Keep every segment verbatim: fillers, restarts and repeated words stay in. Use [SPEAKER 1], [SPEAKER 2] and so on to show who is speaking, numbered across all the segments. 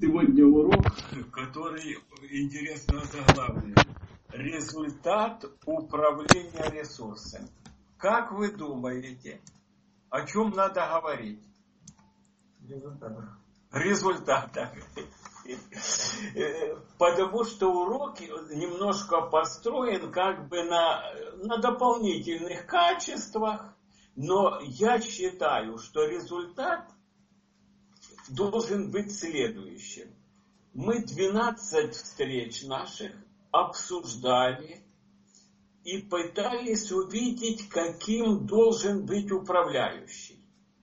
[SPEAKER 1] Сегодня урок, который интересно заглавлен. Результат управления ресурсами. Как вы думаете, о чем надо говорить?
[SPEAKER 2] Результатах.
[SPEAKER 1] Результатах. Потому что урок немножко построен как бы на, на дополнительных качествах, но я считаю, что результат должен быть следующим. Мы двенадцать встреч наших обсуждали и пытались увидеть, каким должен быть управляющий.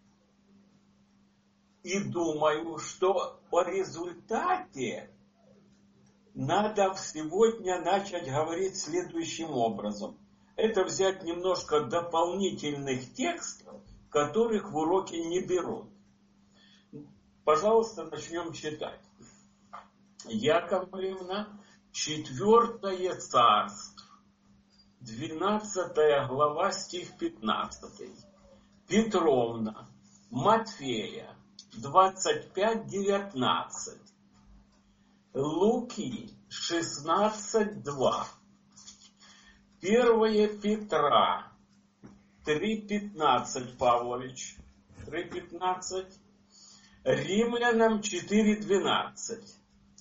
[SPEAKER 1] И думаю, что о результате надо сегодня начать говорить следующим образом. Это взять немножко дополнительных текстов, которых в уроке не берут. Пожалуйста, начнем читать. Яковлевна, четвертое царство, двенадцатая глава, стих пятнадцатый. Петровна, Матфея, двадцать пять девятнадцать. Луки, шестнадцать два. Первое Петра, три пятнадцать, Павлович, три пятнадцать. Римлянам четыре двенадцать.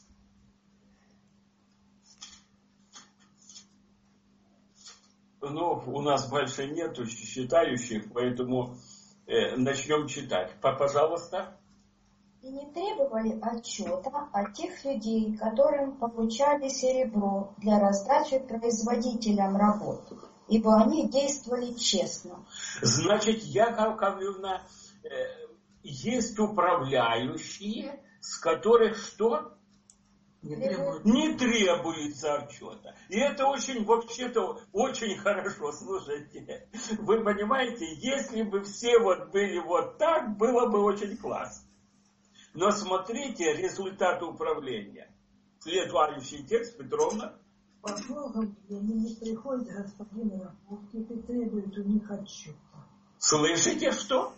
[SPEAKER 1] Ну, у нас больше нету читающих, поэтому э, начнем читать. Пожалуйста.
[SPEAKER 3] И не требовали отчета от тех людей, которым получали серебро для раздачи производителям работ, ибо они действовали честно.
[SPEAKER 1] Значит, Яковлевна, э, есть управляющие, с которых что?
[SPEAKER 2] Не, требует.
[SPEAKER 1] Не требуется отчета. И это очень, вообще-то, очень хорошо. Слушайте, вы понимаете, если бы все вот были вот так, было бы очень классно. Но смотрите результат управления. Следующий текст, Петровна.
[SPEAKER 4] По многом они не приходят к господину работе и требуют у них отчета.
[SPEAKER 1] Слышите, что?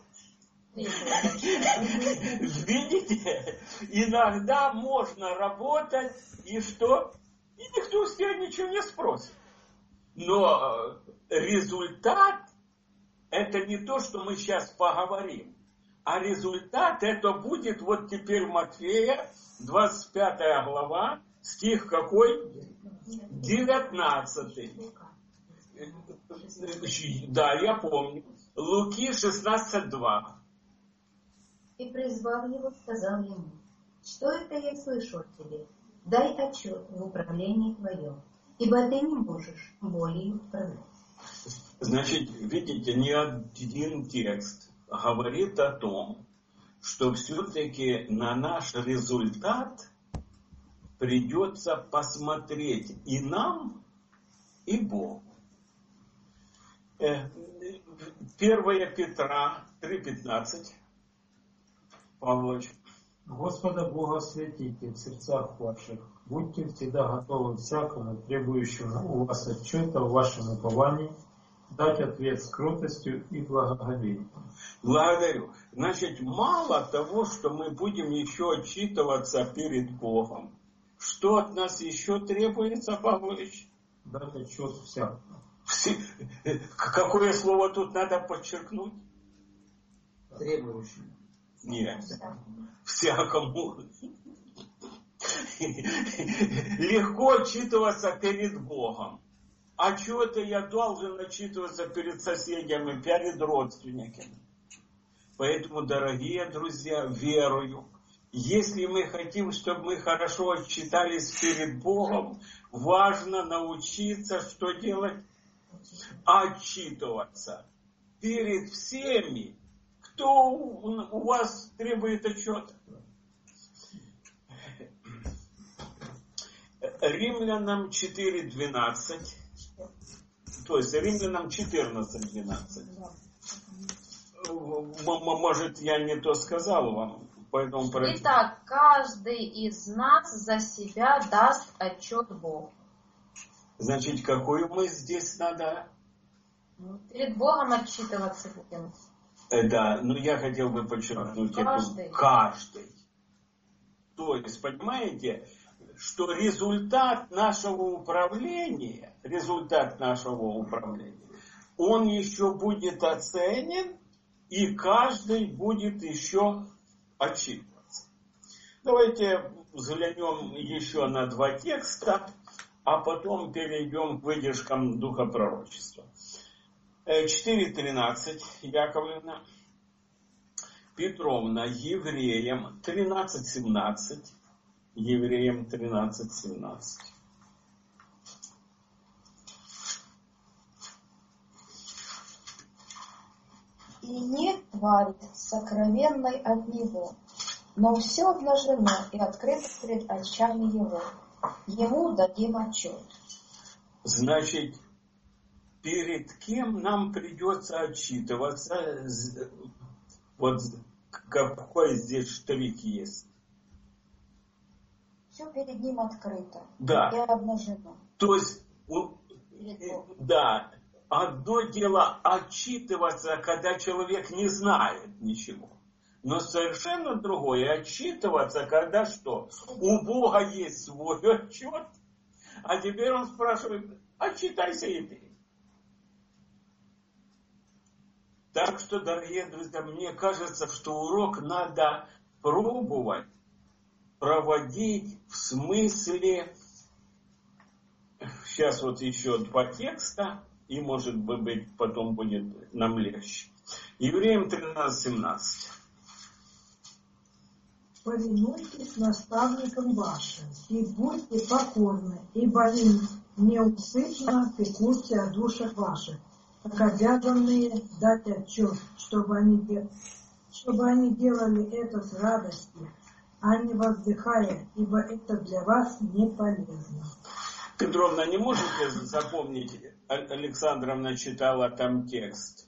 [SPEAKER 1] Видите, иногда можно работать, и что? И никто с тебя ничего не спросит. Но результат — это не то, что мы сейчас поговорим. А результат это будет вот теперь Матфея, двадцать пятая глава, стих какой? девятнадцатый. Да, я помню. Луки шестнадцать два.
[SPEAKER 5] И, призвав его, сказал ему: что это я слышу от тебя? Дай отчет в управлении твоем, ибо ты не можешь более управлять.
[SPEAKER 1] Значит, видите, ни один текст говорит о том, что все-таки на наш результат придется посмотреть и нам, и Богу. Первое Петра три пятнадцать. Павлович.
[SPEAKER 2] Господа Бога святите в сердцах ваших. Будьте всегда готовы всякому требующему у вас отчета в вашем уповании дать ответ с кротостью и благоговением.
[SPEAKER 1] Благодарю. Значит, мало того, что мы будем еще отчитываться перед Богом. Что от нас еще требуется, Павлович?
[SPEAKER 2] Дать отчет всякому.
[SPEAKER 1] Все... Какое слово тут надо подчеркнуть?
[SPEAKER 2] Требующему.
[SPEAKER 1] Нет. Всякому. Легко отчитываться перед Богом. А чего-то я должен отчитываться перед соседями, перед родственниками. Поэтому, дорогие друзья, верую, если мы хотим, чтобы мы хорошо отчитались перед Богом, важно научиться, что делать? Отчитываться перед всеми, кто у вас требует отчета. Римлянам четыре двенадцать. То есть Римлянам четырнадцать двенадцать. Может, я не то сказал вам, поэтому...
[SPEAKER 6] Итак, каждый из нас за себя даст отчет Богу.
[SPEAKER 1] Значит, какую мы здесь надо?
[SPEAKER 6] Перед Богом отчитываться будем.
[SPEAKER 1] Да, но я хотел бы подчеркнуть
[SPEAKER 6] каждый.
[SPEAKER 1] эту каждый. То есть, понимаете, что результат нашего управления, результат нашего управления, он еще будет оценен, и каждый будет еще отчитываться. Давайте взглянем еще на два текста, а потом перейдем к выдержкам духа пророчества. четыре тринадцать, Яковлевна. Петровна, Евреям тринадцать семнадцать. Евреям тринадцать семнадцать.
[SPEAKER 3] И нет твари сокровенной от него, но все обнажено и открыто пред очами его. Ему дадим отчет.
[SPEAKER 1] Значит, перед кем нам придется отчитываться? Вот какой здесь штрих есть?
[SPEAKER 3] Все перед ним открыто,
[SPEAKER 1] да.
[SPEAKER 3] И обнажено.
[SPEAKER 1] То есть, да, одно дело отчитываться, когда человек не знает ничего. Но совершенно другое отчитываться, когда что? У Бога есть свой отчет, а теперь он спрашивает, отчитайся и ты. Так что, дорогие друзья, мне кажется, что урок надо пробовать проводить в смысле, сейчас вот еще два текста, и может быть потом будет нам легче. Евреям тринадцать семнадцать.
[SPEAKER 4] Повинуйтесь наставникам вашим, и будьте покорны, ибо они неусыпно пекутся о душах ваших, как обязанные дать отчет, чтобы они, чтобы они делали это с радостью, а не воздыхая, ибо это для вас не полезно.
[SPEAKER 1] Петровна, не можете запомнить, Александровна читала там текст,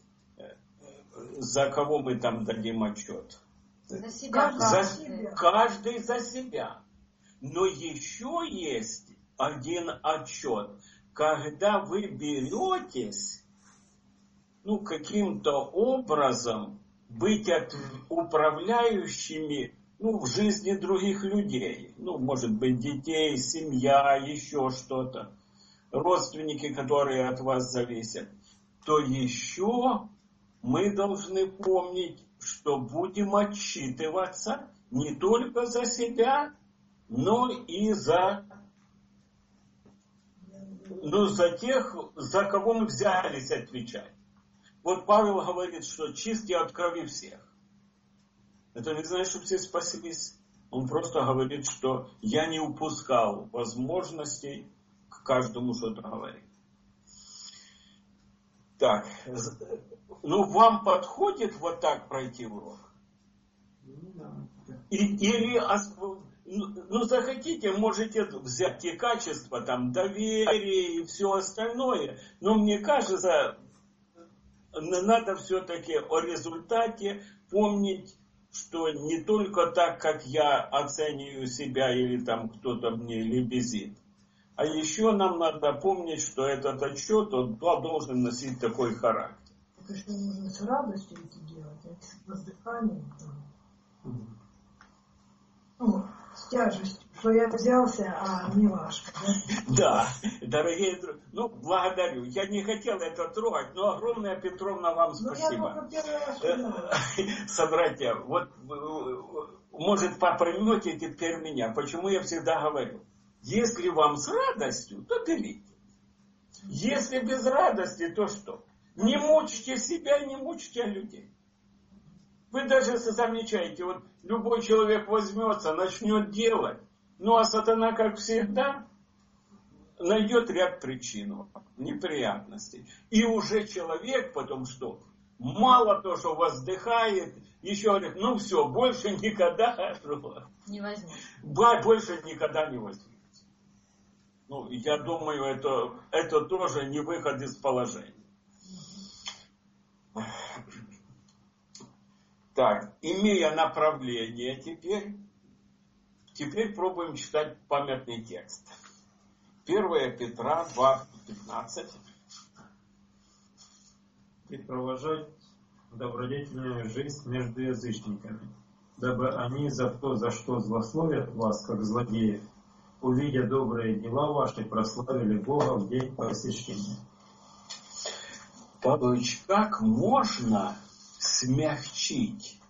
[SPEAKER 1] за кого мы там дадим отчет?
[SPEAKER 6] За себя.
[SPEAKER 1] За, каждый за себя. Но еще есть один отчет. Когда вы беретесь, ну, каким-то образом быть от, управляющими, ну, в жизни других людей. Ну, может быть, детей, семья, еще что-то. Родственники, которые от вас зависят. То еще мы должны помнить, что будем отчитываться не только за себя, но и за, ну, за тех, за кого мы взялись отвечать. Вот Павел говорит, что чист я от крови всех. Это не значит, что все спаслись. Он просто говорит, что я не упускал возможностей к каждому что-то говорить. Так, ну вам подходит вот так пройти урок? И, или, ну захотите, можете взять те качества, там, доверие и все остальное, но мне кажется, надо все-таки о результате помнить, что не только так, как я оцениваю себя или там кто-то мне лебезит, а еще нам надо помнить, что этот отчет, он должен носить такой характер.
[SPEAKER 4] Это что нужно с радостью это делать, а с воздыханием. Ну, с тяжестью, что я взялся, а не важко, да?
[SPEAKER 1] Да, дорогие друзья, ну, благодарю. Я не хотел это трогать, но огромное, Петровна, вам спасибо.
[SPEAKER 4] Ну, я только первый раз
[SPEAKER 1] Собратья, вот, может, поймете теперь меня, почему я всегда говорю, если вам с радостью, то берите. Если без радости, то что? Не мучьте себя, не мучьте людей. Вы даже замечаете, вот любой человек возьмется, начнет делать, ну а сатана, как всегда, найдет ряд причин, неприятностей. И уже человек потом что? Мало то, что воздыхает, еще говорит, ну все, больше никогда
[SPEAKER 6] не возьму.
[SPEAKER 1] Больше никогда не возьму. Ну, я думаю, это, это тоже не выход из положения. Так, имея направление теперь, теперь пробуем читать памятный текст. первое Петра два пятнадцать.
[SPEAKER 2] И провожать добродетельную жизнь между язычниками, дабы они за то, за что злословят вас, как злодеев, увидя добрые дела ваши, прославили Бога в день посещения.
[SPEAKER 1] Павлович, как можно смягчить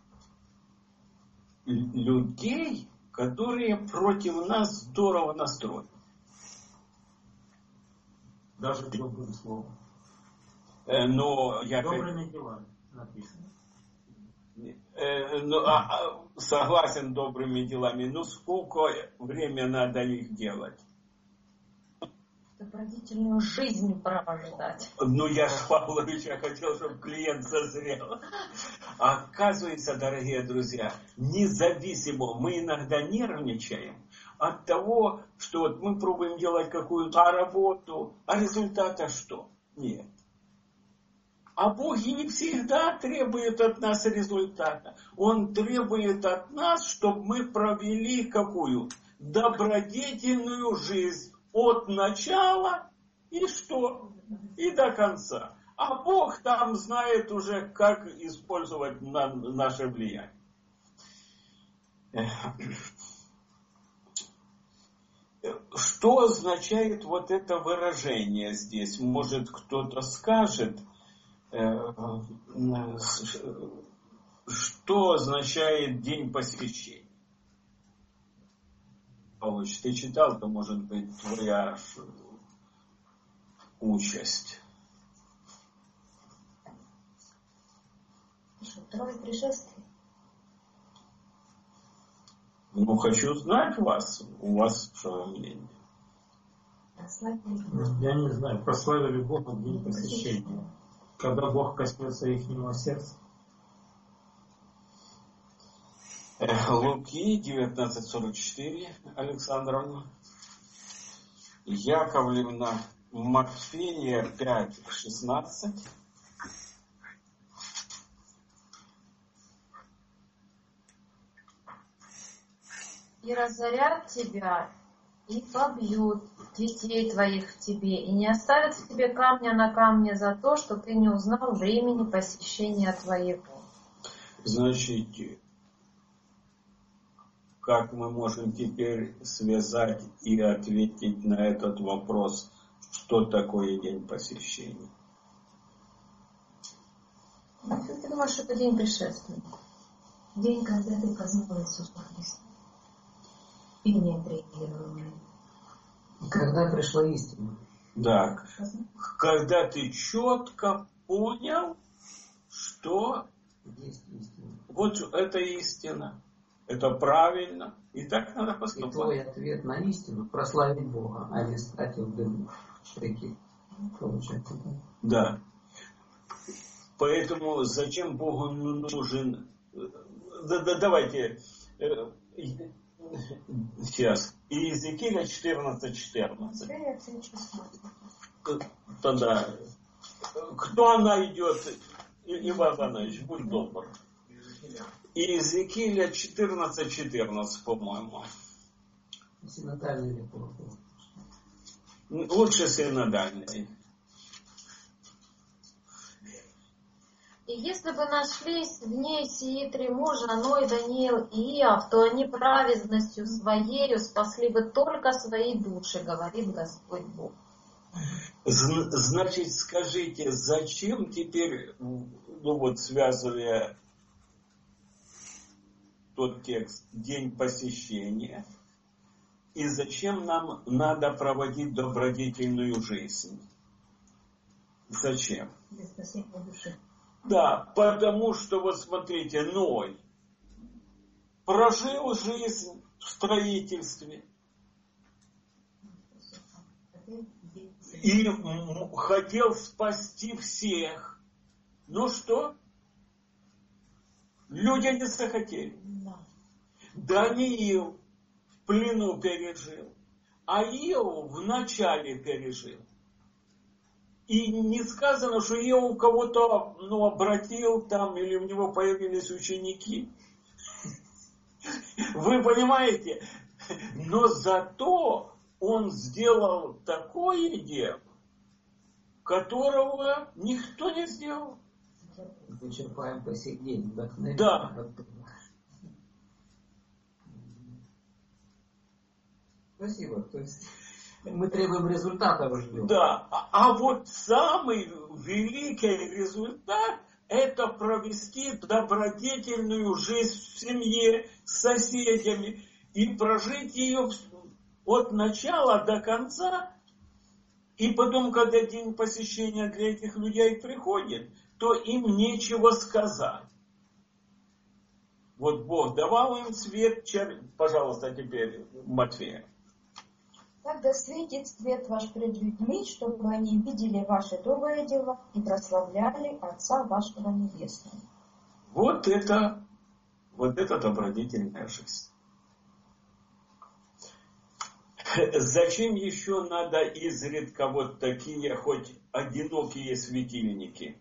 [SPEAKER 1] людей, которые против нас здорово настроены?
[SPEAKER 2] Даже добрым словом.
[SPEAKER 1] Э, но я...
[SPEAKER 2] Добрыми делами написано.
[SPEAKER 1] Э, ну, а, а, согласен, добрыми делами. Но сколько время надо их делать?
[SPEAKER 6] Добродетельную жизнь прождать.
[SPEAKER 1] Ну, я ж, Павлович, я хотел, чтобы клиент созрел. А оказывается, дорогие друзья, независимо, мы иногда нервничаем от того, что вот мы пробуем делать какую-то работу, а результата что? Нет. А Бог и не всегда требует от нас результата. Он требует от нас, чтобы мы провели какую? Добродетельную жизнь. От начала и что? И до конца. А Бог там знает уже, как использовать на наше влияние. Что означает вот это выражение здесь? Может, кто-то скажет, что означает день посвящения? Павлович, ты читал, то может быть твоя участь.
[SPEAKER 3] Что, трое пришествий?
[SPEAKER 1] Ну, хочу знать вас. У вас что мнение?
[SPEAKER 2] Я не знаю. Прославили Бога в день посвящения. Когда Бог коснется ихнего сердца.
[SPEAKER 1] Луки девятнадцать сорок четыре, Александровна. Яковлевна, Матфея пять шестнадцать.
[SPEAKER 6] И разорят тебя, и побьют детей твоих в тебе, и не оставят в тебе камня на камне за то, что ты не узнал времени посещения твоего.
[SPEAKER 1] Значит, как мы можем теперь связать и ответить на этот вопрос, что такое день посещения?
[SPEAKER 6] Ты думаешь, что это день пришествия?
[SPEAKER 5] День, когда ты познал Иисуса Христа. И не отреагировал.
[SPEAKER 7] Когда пришла истина.
[SPEAKER 1] Да. Когда ты четко понял, что
[SPEAKER 7] есть истина.
[SPEAKER 1] Вот это истина. Это правильно. И так надо поступать.
[SPEAKER 7] И твой ответ на истину — прославить Бога, а не стать в дым. Прикинь. Получается, да?
[SPEAKER 1] Да. Поэтому зачем Богу нужен... Да, да, давайте... Сейчас. Иезекииля четырнадцать четырнадцать. Тогда... Кто найдет? Иван Иванович, будь добр. Иезекииля четырнадцать четырнадцать, по-моему.
[SPEAKER 7] Синодальный или плохо?
[SPEAKER 1] Лучше синодальный.
[SPEAKER 6] И если бы нашлись в ней сии три мужа, Ной, Даниил и Иов, то они праведностью своею спасли бы только свои души, говорит Господь Бог.
[SPEAKER 1] Значит, скажите, зачем теперь, ну вот связывая тот текст, день посещения, и зачем нам надо проводить добродетельную жизнь? Зачем?
[SPEAKER 5] Для спасения души.
[SPEAKER 1] Да, потому что, вот смотрите, Ной прожил жизнь в строительстве и хотел спасти всех. Ну что? Люди не захотели. Даниил в плену пережил, а Иов в начале пережил. И не сказано, что Иов кого-то ну, обратил там, или у него появились ученики. Вы понимаете? Но зато он сделал такое дело, которого никто не сделал.
[SPEAKER 7] Мы черпаем по сей день.
[SPEAKER 1] Да.
[SPEAKER 7] Спасибо. То есть мы требуем результата, ждем.
[SPEAKER 1] Да, а, а вот самый великий результат – это провести добродетельную жизнь в семье, с соседями и прожить ее от начала до конца. И потом, когда день посещения для этих людей приходит, то им нечего сказать. Вот Бог давал им свет, чер... пожалуйста, теперь Матфея.
[SPEAKER 3] Так да светит свет ваш пред людьми, чтобы они видели ваши добрые дела и прославляли Отца вашего Небесного.
[SPEAKER 1] Вот это, вот это добродетельная жизнь. Зачем еще надо изредка вот такие хоть одинокие светильники?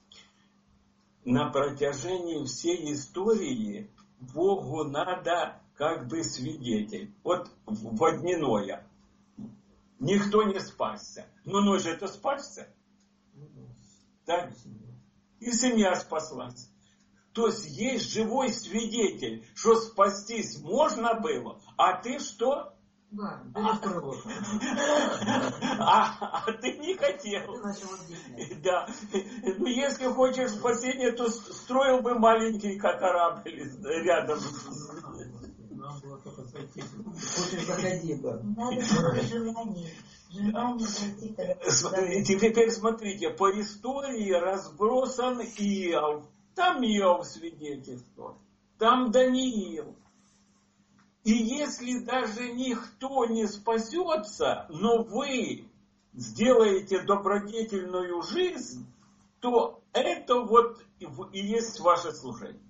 [SPEAKER 1] На протяжении всей истории Богу надо как бы свидетель. Вот водяное. Никто не спасся. Но Ной же это спасся. Так? И семья спаслась. То есть есть живой свидетель, что спастись можно было, а ты что?
[SPEAKER 7] Да, а,
[SPEAKER 1] а, а ты не хотел. Да. Ну, если хочешь спасения, то строил бы маленький корабль рядом.
[SPEAKER 2] Нам было только зайти.
[SPEAKER 7] Хочешь заходи, да.
[SPEAKER 5] Надо было желание. Желание зайти тогда.
[SPEAKER 1] Теперь смотрите, по истории разбросан Иов. Там Иов свидетельство. Там Даниил. И если даже никто не спасется, но вы сделаете добродетельную жизнь, то это вот и есть ваше служение.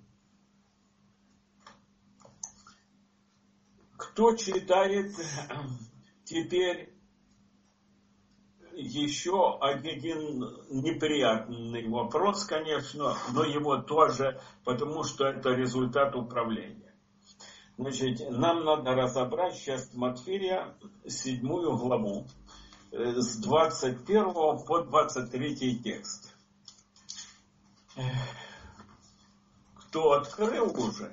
[SPEAKER 1] Кто читает теперь еще один неприятный вопрос, конечно, но его тоже, потому что это результат управления. Значит, нам надо разобрать сейчас Матфея седьмую главу с двадцать первого по двадцать третий текст. Кто открыл уже?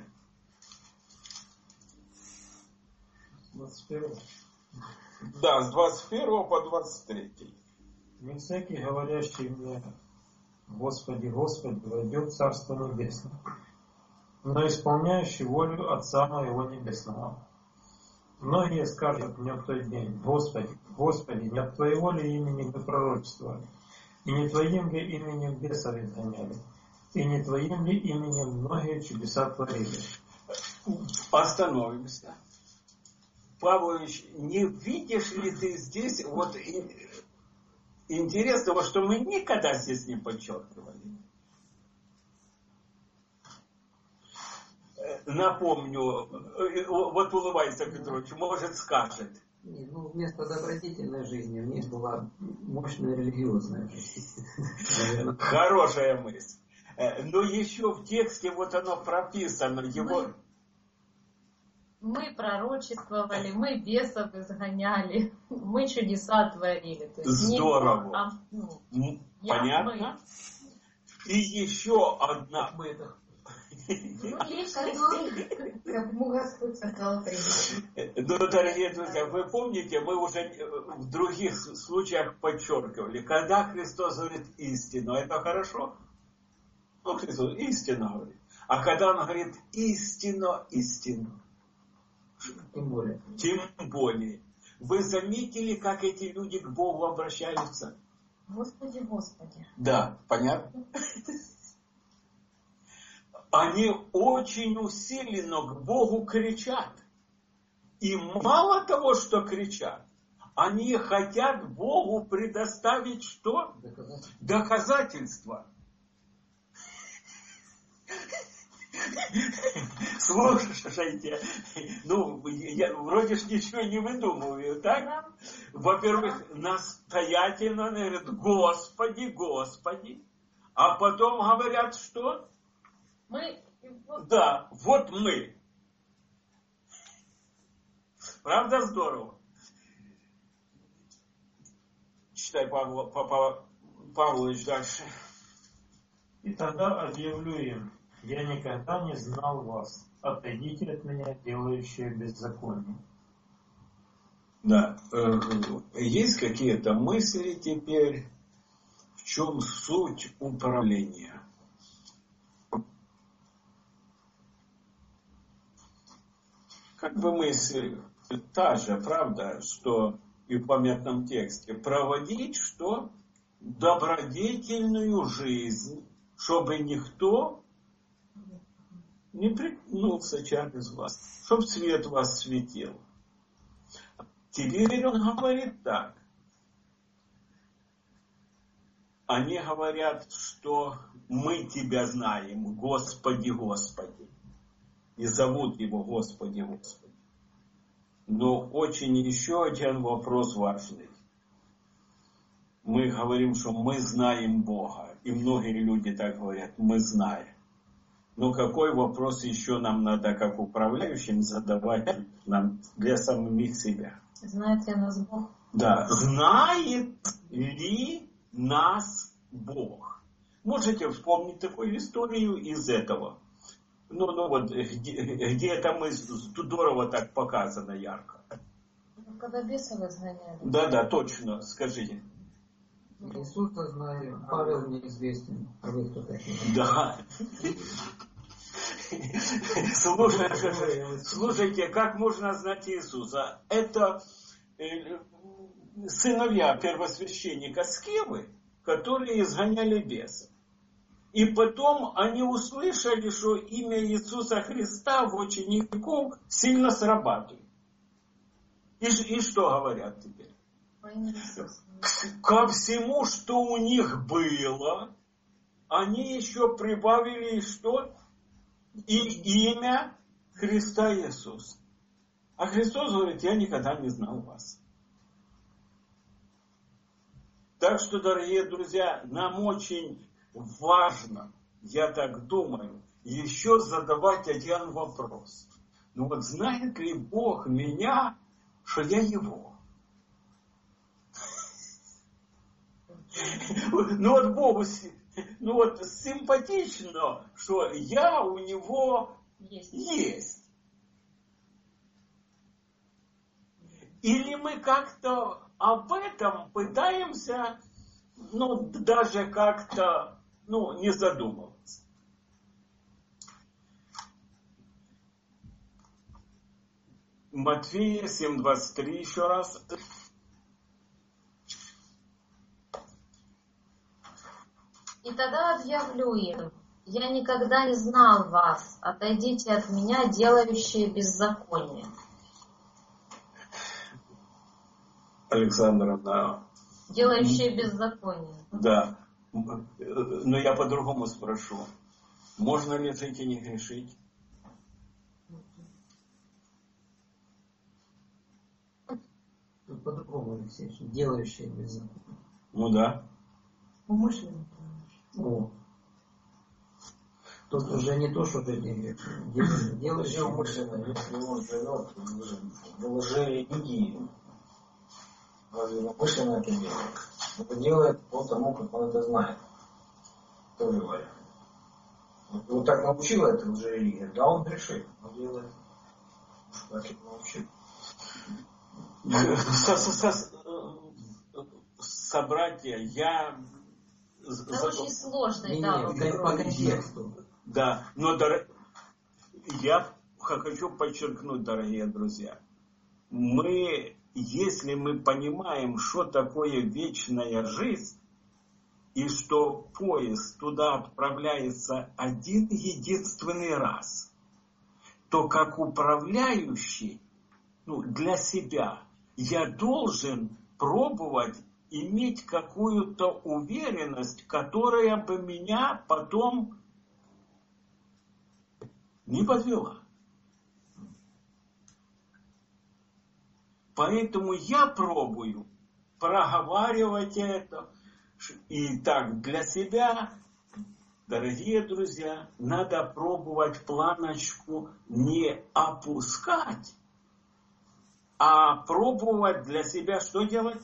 [SPEAKER 2] двадцать первого.
[SPEAKER 1] Да, с двадцать первого по двадцать третий.
[SPEAKER 2] Не всякий, говорящий мне, Господи, Господи, войдет в Царство Небесное, но исполняющий волю Отца моего Небесного. Многие скажут мне в тот день: Господи, Господи, не от Твоего ли имени мы пророчествовали, и не Твоим ли именем бесов изгоняли, и не Твоим ли именем многие чудеса творили?
[SPEAKER 1] Остановимся. Павлович, не видишь ли ты здесь вот интересного, что мы никогда здесь не подчеркивали? Напомню, вот улыбайся, Петрович, может скажет.
[SPEAKER 7] Не, ну, вместо добродетельной жизни в ней была мощная религиозная жизнь.
[SPEAKER 1] Хорошая мысль. Но еще в тексте вот оно прописано. Его...
[SPEAKER 6] Мы пророчествовали, мы бесов изгоняли, мы чудеса творили. То есть
[SPEAKER 1] здорово.
[SPEAKER 6] Не, а, ну,
[SPEAKER 1] понятно?
[SPEAKER 6] Я,
[SPEAKER 1] И еще одна...
[SPEAKER 5] Ну, лишь который, кому Господь сказал прийти.
[SPEAKER 1] Ну, дорогие друзья, вы помните, мы уже в других случаях подчеркивали, когда Христос говорит истину, это хорошо? Ну, Христос истину говорит. А когда Он говорит истину, истину,
[SPEAKER 7] тем более.
[SPEAKER 1] Тем более. Вы заметили, как эти люди к Богу обращаются?
[SPEAKER 3] Господи, Господи.
[SPEAKER 1] Да, понятно? Они очень усиленно к Богу кричат. И мало того, что кричат, они хотят Богу предоставить что?
[SPEAKER 7] Доказательства.
[SPEAKER 1] Доказательства. Слушайте, ну, я вроде ж ничего не выдумываю, так? Во-первых, настоятельно говорят: Господи, Господи. А потом говорят, что?
[SPEAKER 6] Мы...
[SPEAKER 1] Да, вот мы. Правда здорово? Читай, Павел, Павел, Павлович, дальше.
[SPEAKER 2] И тогда объявлю им: я никогда не знал вас. Отойдите от меня, делающие беззаконие.
[SPEAKER 1] Да. Есть какие-то мысли теперь, в чем суть управления? Как бы мысль та же, правда, что и в памятном тексте. Проводить что? Добродетельную жизнь, чтобы никто не прикнулся через вас, чтобы свет вас светил. Теперь он говорит так. Они говорят, что мы тебя знаем, Господи, Господи. И зовут его Господи, Господи. Но очень еще один вопрос важный. Мы говорим, что мы знаем Бога. И многие люди так говорят, мы знаем. Но какой вопрос еще нам надо, как управляющим, задавать нам для самих себя?
[SPEAKER 6] Знает ли нас Бог?
[SPEAKER 1] Да. Знает ли нас Бог? Можете вспомнить такую историю из этого? Ну, ну вот, где, где это мы здорово так показано ярко.
[SPEAKER 6] Когда бесов изгоняли.
[SPEAKER 1] Да, да, точно, скажите.
[SPEAKER 7] Иисуса знаю, Павел неизвестен, а вы кто такие?
[SPEAKER 1] Да. Слушайте, слушайте, как можно знать Иисуса? Это сыновья первосвященника Скевы, которые изгоняли бесов. И потом они услышали, что имя Иисуса Христа в учеников сильно срабатывает. И, и что говорят теперь? Ко всему, что у них было, они еще прибавили что? И имя Христа Иисуса. А Христос говорит, я никогда не знал вас. Так что, дорогие друзья, нам очень важно, я так думаю, еще задавать один вопрос. Ну вот знает ли Бог меня, что я Его? Ну вот Богу, ну вот симпатично, что я у Него
[SPEAKER 6] есть.
[SPEAKER 1] есть. Или мы как-то об этом пытаемся, ну даже как-то, ну не задумываться. Матфея семь двадцать три еще раз.
[SPEAKER 6] И тогда объявлю им, я никогда не знал вас, отойдите от меня, делающие беззаконие.
[SPEAKER 1] Александровна.
[SPEAKER 6] Делающие беззаконие.
[SPEAKER 1] Да. Но я по-другому спрошу. Можно ли жить и не грешить?
[SPEAKER 7] Тут по-другому, Алексей, делающие беззаконие.
[SPEAKER 1] Ну да.
[SPEAKER 4] Умышленно.
[SPEAKER 7] О. Тут уже не то, что ты делаешь. Делаешь
[SPEAKER 2] умышленно, если он живет в лжерелигии. Разве умышленно это делает? Это делает потому, как он это знает. Тоже вариант. Вот его так научила эта лжерелигия, да, он грешит, он делает. Так и научил.
[SPEAKER 1] Собратья, я...
[SPEAKER 6] Это очень сложный,
[SPEAKER 7] не,
[SPEAKER 6] да,
[SPEAKER 7] не,
[SPEAKER 6] вопрос.
[SPEAKER 7] по контексту.
[SPEAKER 1] Да, но дор... я хочу подчеркнуть, дорогие друзья, мы, если мы понимаем, что такое вечная жизнь, и что поезд туда отправляется один единственный раз, то как управляющий, ну, для себя, я должен пробовать иметь какую-то уверенность, которая бы меня потом не подвела. Поэтому я пробую проговаривать это. И так для себя, дорогие друзья, надо пробовать планочку не опускать, а пробовать для себя что делать?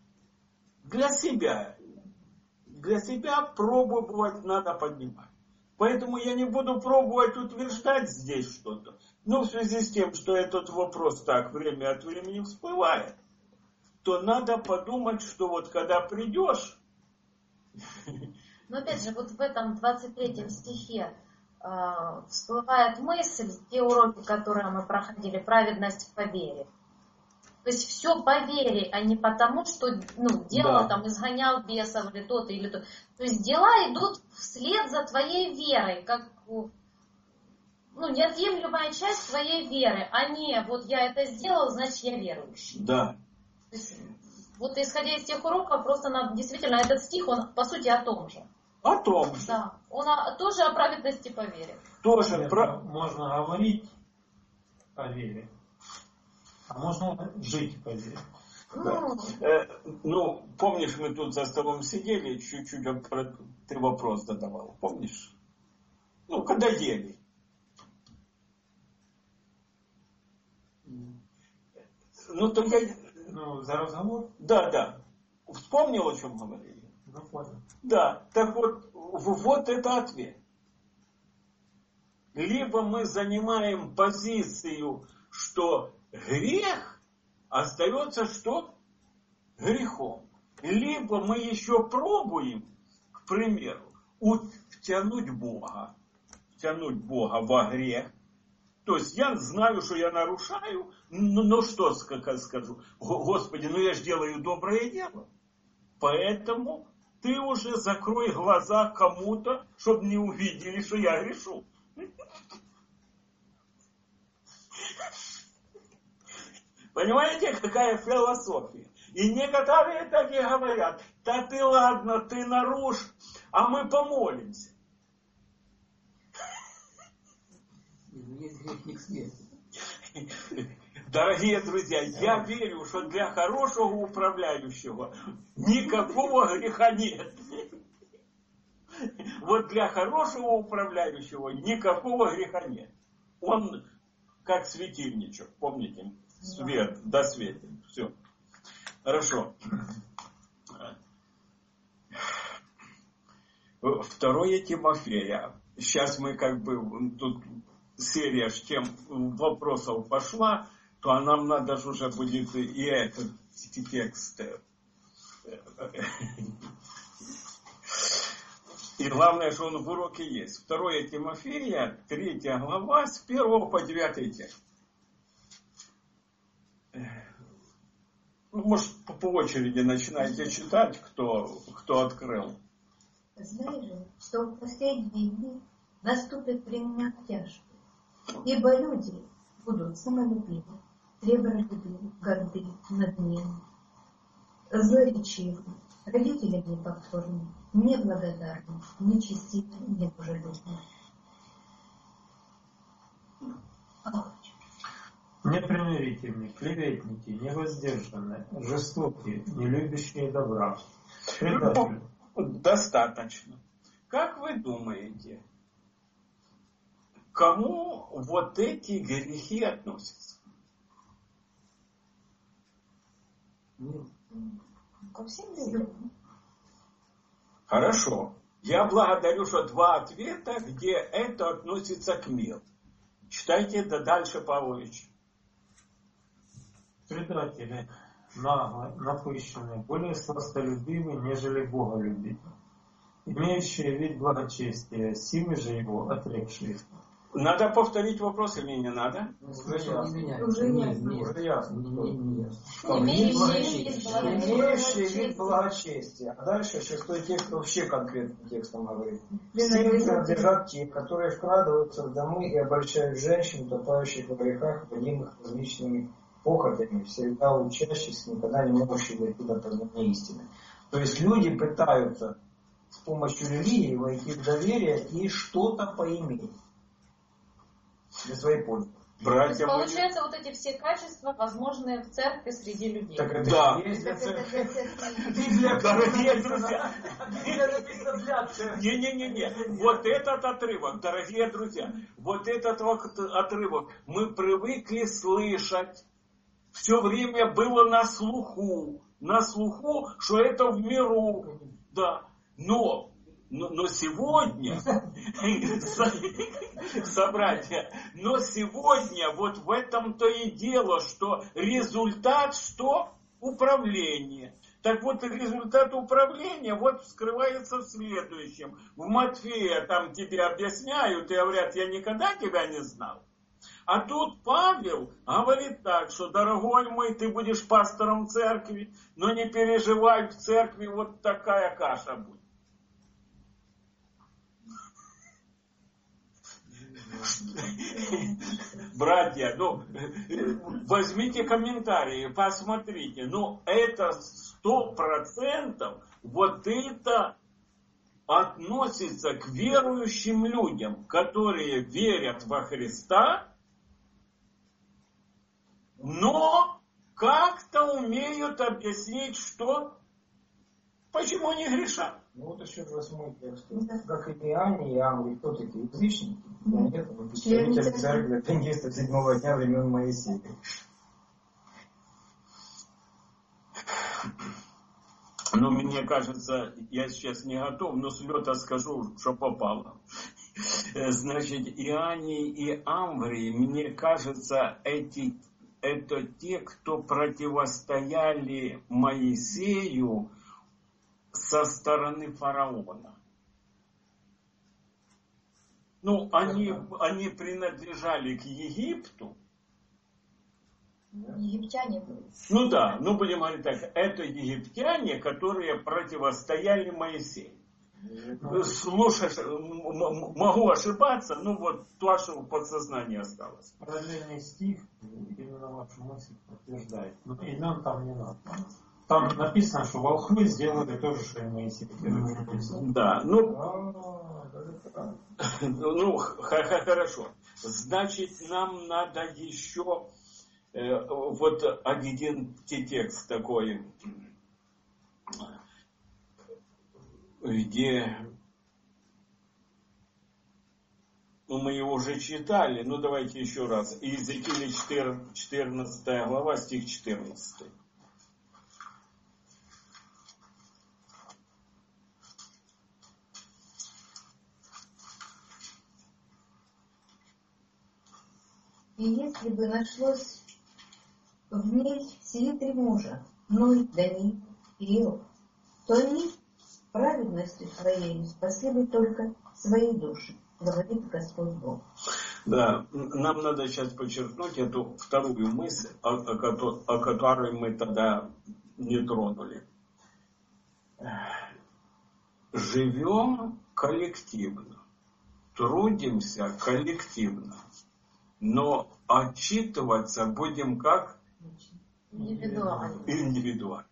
[SPEAKER 1] Для себя. Для себя пробовать надо поднимать. Поэтому я не буду пробовать утверждать здесь что-то. Но в связи с тем, что этот вопрос так время от времени всплывает, то надо подумать, что вот когда придешь...
[SPEAKER 6] Но опять же, вот в этом двадцать третьем стихе э, всплывает мысль, те уроки, которые мы проходили, праведность по вере. То есть все по вере, а не потому, что ну, делал,
[SPEAKER 1] Да.
[SPEAKER 6] там, изгонял бесов или то-то, или то. То есть дела идут вслед за твоей верой, как ну, неотъемлемая часть твоей веры, а не вот я это сделал, значит я верующий.
[SPEAKER 1] Да.
[SPEAKER 6] То есть, вот исходя из тех уроков, просто надо, действительно, этот стих, он по сути о том же.
[SPEAKER 1] О том же.
[SPEAKER 6] Да, он о- тоже о праведности по вере.
[SPEAKER 1] Тоже
[SPEAKER 2] Нет,
[SPEAKER 1] про...
[SPEAKER 2] можно говорить о вере, а можно жить по вере.
[SPEAKER 6] Ну,
[SPEAKER 1] Э, ну, помнишь, мы тут за столом сидели, чуть-чуть про- ты вопрос задавал, помнишь? Ну, когда ели. Ну, то я...
[SPEAKER 2] Ну, за разговор?
[SPEAKER 1] Да, да. Вспомнил, о чем говорили?
[SPEAKER 2] Ну, понял.
[SPEAKER 1] Да, так вот, в- вот это ответ. Либо мы занимаем позицию, что грех остается что? Грехом. Либо мы еще пробуем, к примеру, втянуть Бога. Втянуть Бога во грех. То есть я знаю, что я нарушаю, но, но что скажу? Господи, ну я же делаю доброе дело. Поэтому ты уже закрой глаза кому-то, чтобы не увидели, что я грешу. Понимаете, какая философия? И некоторые так и говорят, да ты ладно, ты нарушь, а мы помолимся.
[SPEAKER 7] Есть грех не к смерти.
[SPEAKER 1] Дорогие друзья, я верю, что для хорошего управляющего никакого греха нет. Вот для хорошего управляющего никакого греха нет. Он как светильничек, помните? Свет, да светит. Все. Хорошо. Второе Тимофея. Сейчас мы как бы тут серия ж тем вопросов пошла, то а нам надо же уже будет и этот текст. И главное, что он в уроке есть. Второе Тимофея, третья глава, с первого по девятый текст. Ну, может, по, по очереди начинайте читать, кто, кто открыл.
[SPEAKER 5] Знай же, что в последние дни наступят времена тяжкие, ибо люди будут самолюбивы, треболюбивы, горды, надменны, злоречивы, родители непокорны, неблагодарны, нечестивы, недружелюбны.
[SPEAKER 2] Непримирительные, клеветники, невоздержанные, жестокие, не любящие добра, предатели.
[SPEAKER 1] Достаточно. Как вы думаете, к кому вот эти грехи относятся?
[SPEAKER 3] Ко всем людям.
[SPEAKER 1] Хорошо. Я благодарю, что два ответа, где это относится к миру. Читайте да дальше, Павлович.
[SPEAKER 2] Предатели, наглые, напыщенные, более сластолюбивые, нежели боголюбивые, имеющие вид благочестия, силы же его отрекшиеся.
[SPEAKER 1] Надо повторить вопрос или не надо?
[SPEAKER 7] Уже ясно. Не меняется.
[SPEAKER 4] Уже
[SPEAKER 7] Нет,
[SPEAKER 4] ясно.
[SPEAKER 7] нет.
[SPEAKER 8] Уже ясно.
[SPEAKER 7] Не, не, не ясно.
[SPEAKER 6] имеющие вид благочестия.
[SPEAKER 8] Имеющий вид благочестия. А дальше шестой текст вообще конкретным текстом говорит. Всем принадлежат те, которые вкрадываются в домы и обольщают женщин, утопающих во грехах, водимых различными похотями, всегда учащихся, никогда не могущих дойти до познания истины. То есть люди пытаются с помощью религии войти в доверие и что-то поиметь для своей пользы.
[SPEAKER 6] То есть,
[SPEAKER 1] Братья мои.
[SPEAKER 6] получается, вот эти все качества возможны в церкви среди людей.
[SPEAKER 8] Так это
[SPEAKER 1] Да.
[SPEAKER 8] и есть для
[SPEAKER 3] Так это
[SPEAKER 8] церкви.
[SPEAKER 3] для церкви.
[SPEAKER 8] Библия,
[SPEAKER 1] Дорогие друзья,
[SPEAKER 8] Библия написана для церкви.
[SPEAKER 1] не-не-не, вот этот отрывок, дорогие друзья, вот этот вот отрывок мы привыкли слышать, все время было на слуху, на слуху, что это в миру, да, но Но, но сегодня, собратья, но сегодня вот в этом-то и дело, что результат что? Управление. Так вот, результат управления вот скрывается в следующем. В Матфея там тебе объясняют и говорят, я никогда тебя не знал. А тут Павел говорит так, что, дорогой мой, ты будешь пастором церкви, но не переживай, в церкви вот такая каша будет. Братья, ну, возьмите комментарии, посмотрите. Ну, это сто процентов вот это относится к верующим людям, которые верят во Христа, но как-то умеют объяснить, что, почему они грешат.
[SPEAKER 8] Ну вот еще восьмой текст. Как и Иоанне, и Амвре, кто такие? Язычники? Да нет, представитель церкви адвентистов седьмого дня времен Моисея.
[SPEAKER 1] Ну, мне кажется, я сейчас не готов, но с лета скажу, что попало. Значит, Иоанне и Амвре, мне кажется, эти, это те, кто противостояли Моисею со стороны фараона. Ну, они, они принадлежали к Египту.
[SPEAKER 3] Египтяне были.
[SPEAKER 1] Ну да, ну будем говорить так, это египтяне, которые противостояли Моисею. Слушай, могу ошибаться, ну вот то, что в подсознании осталось.
[SPEAKER 2] Параллельный стих именно вашу мысль подтверждает. Но имен там не надо. Там написано, что волхвы сделали то же, что и Моисей.
[SPEAKER 1] Да, ну, ну хорошо. Значит, нам надо еще э, вот один текст такой, где ну, мы его уже читали, ну давайте еще раз. Иезекииля четырнадцатая глава, стих четырнадцатый.
[SPEAKER 5] И если бы нашлось в ней сии три мужа, Ной, Давид и Иов, то они праведностью своей спасли бы только свои души, говорит Господь Бог.
[SPEAKER 1] Да, нам надо сейчас подчеркнуть эту вторую мысль, о, о, о которой мы тогда не тронули. Живем коллективно, трудимся коллективно, но отчитываться будем как?
[SPEAKER 6] Индивидуально.
[SPEAKER 1] Индивидуально.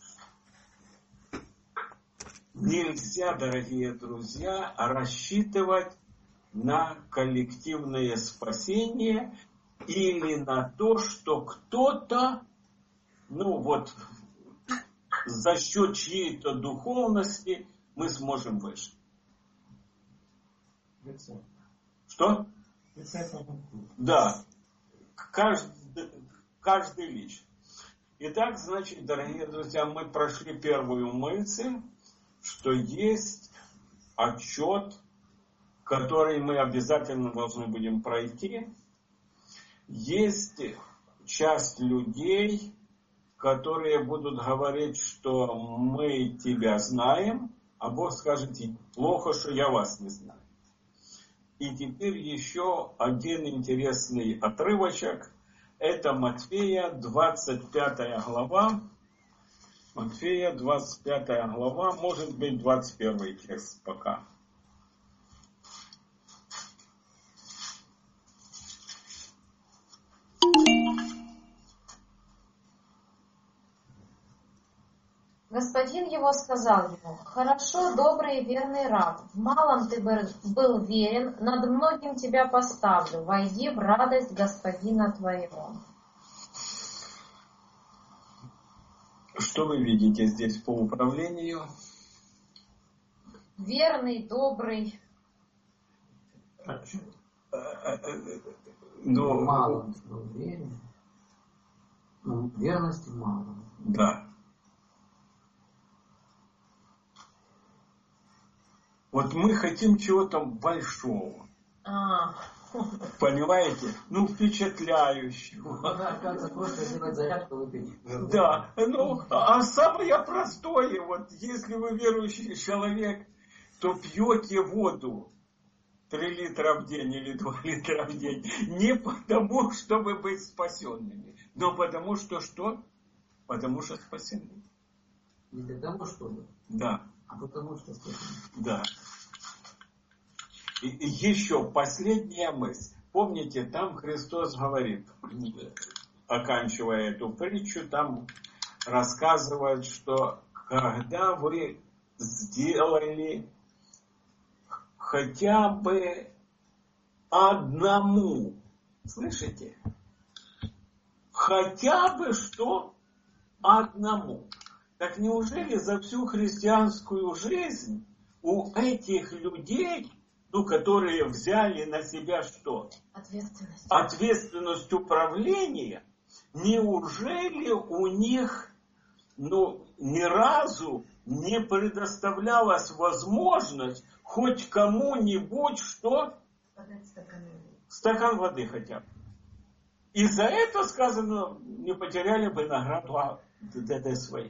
[SPEAKER 1] Нельзя, дорогие друзья, рассчитывать на коллективное спасение или на то, что кто-то, ну вот, за счет чьей-то духовности мы сможем выжить. Что? Да. Каждый, каждый лично. Итак, значит, дорогие друзья, мы прошли первую мысль, что есть отчет, который мы обязательно должны будем пройти. Есть часть людей, которые будут говорить, что мы тебя знаем, а Бог скажет, плохо, что я вас не знаю. И теперь еще один интересный отрывочек. Это Матфея, двадцать пятая глава. Матфея, двадцать пятая глава, может быть, двадцать первый текст пока.
[SPEAKER 6] Господин его сказал ему: «Хорошо, добрый и верный раб, в малом ты был верен, над многим тебя поставлю, войди в радость господина твоего».
[SPEAKER 1] Что вы видите здесь по управлению?
[SPEAKER 6] Верный, добрый.
[SPEAKER 7] Но мало был верен. Ну, верности мало.
[SPEAKER 1] Да. Вот мы хотим чего-то большого.
[SPEAKER 6] А.
[SPEAKER 1] Понимаете? Ну, впечатляющего.
[SPEAKER 7] Оказывается, просто сделать зарядку, выпить.
[SPEAKER 1] Да, ну, а самое простое, вот если вы верующий человек, то пьете воду три литра в день или два литра в день. Не потому, чтобы быть спасенными, но потому что что? Потому что спасены.
[SPEAKER 7] Не для того, чтобы.
[SPEAKER 1] Да.
[SPEAKER 7] А потому что спасены.
[SPEAKER 1] Да. И, и еще последняя мысль. Помните, там Христос говорит, оканчивая эту притчу, там рассказывает, что когда вы сделали хотя бы одному, слышите? Хотя бы что? Одному. Так неужели за всю христианскую жизнь у этих людей, ну, которые взяли на себя что?
[SPEAKER 6] Ответственность.
[SPEAKER 1] Ответственность управления, неужели у них, ну, ни разу не предоставлялась возможность хоть кому-нибудь что?
[SPEAKER 6] Подать стакан воды.
[SPEAKER 1] Стакан воды хотя бы. И за это, сказано, не потеряли бы награду ДД своей.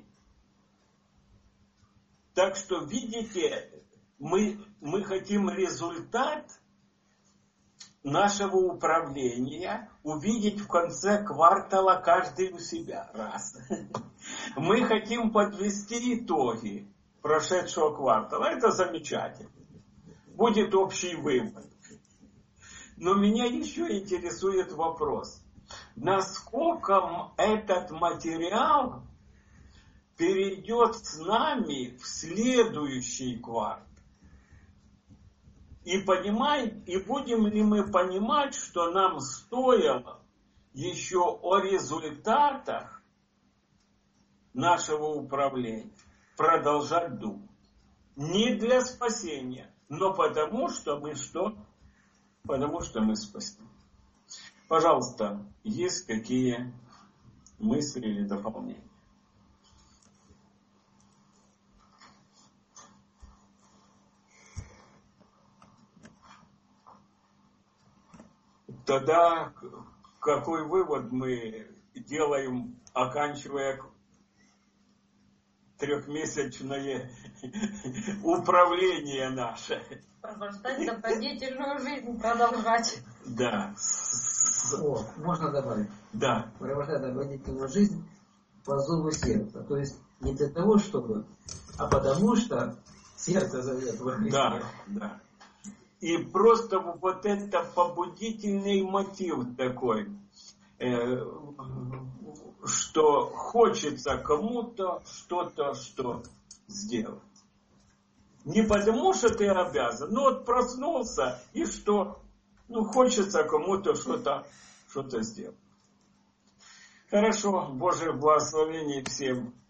[SPEAKER 1] Так что, видите, мы, мы хотим результат нашего управления увидеть в конце квартала каждый у себя. Раз. Мы хотим подвести итоги прошедшего квартала. Это замечательно. Будет общий вывод. Но меня еще интересует вопрос. Насколько этот материал перейдет с нами в следующий квартал? И, понимаем, и будем ли мы понимать, что нам стоило еще о результатах нашего управления продолжать думать. Не для спасения, но потому, что мы что? Потому что мы спасены. Пожалуйста, есть какие мысли или дополнения? Тогда какой вывод мы делаем, оканчивая трехмесячное управление наше?
[SPEAKER 6] Провождать добродетельную жизнь, продолжать.
[SPEAKER 1] Да.
[SPEAKER 7] О, можно добавить.
[SPEAKER 1] Да.
[SPEAKER 7] Провождать добродетельную жизнь по зову сердца. То есть не для того, чтобы, а потому что сердце зовет во Христе.
[SPEAKER 1] Да, да. И просто вот это побудительный мотив такой, э, что хочется кому-то что-то что сделать. Не потому, что ты обязан, но вот проснулся, и что? Ну, хочется кому-то что-то что-то сделать. Хорошо, Божье благословение всем.